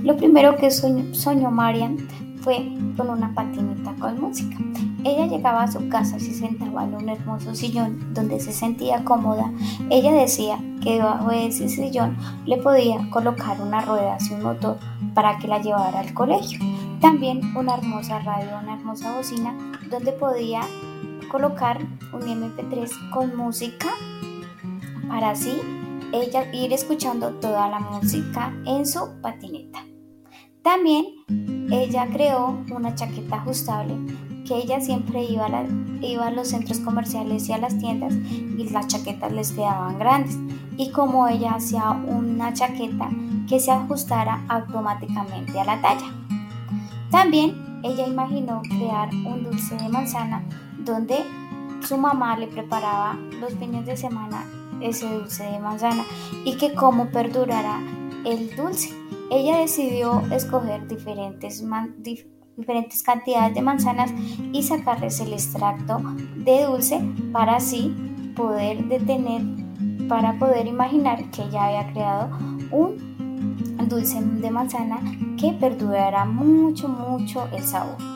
Lo primero que soñó Marian fue con una patineta con música. Ella llegaba a su casa y se sentaba en un hermoso sillón donde se sentía cómoda. Ella decía que debajo de ese sillón le podía colocar una rueda y un motor para que la llevara al colegio. También una hermosa radio, una hermosa bocina donde podía colocar un MP3 con música para así ella ir escuchando toda la música en su patineta. También ella creó una chaqueta ajustable que ella siempre iba a los centros comerciales y a las tiendas y las chaquetas les quedaban grandes. Y como ella hacía una chaqueta que se ajustara automáticamente a la talla. También ella imaginó crear un dulce de manzana donde su mamá le preparaba los fines de semana ese dulce de manzana y que cómo perdurara el dulce. Ella decidió escoger diferentes cantidades de manzanas y sacarles el extracto de dulce para así para poder imaginar que ella había creado un dulce de manzana que perdurara mucho el sabor.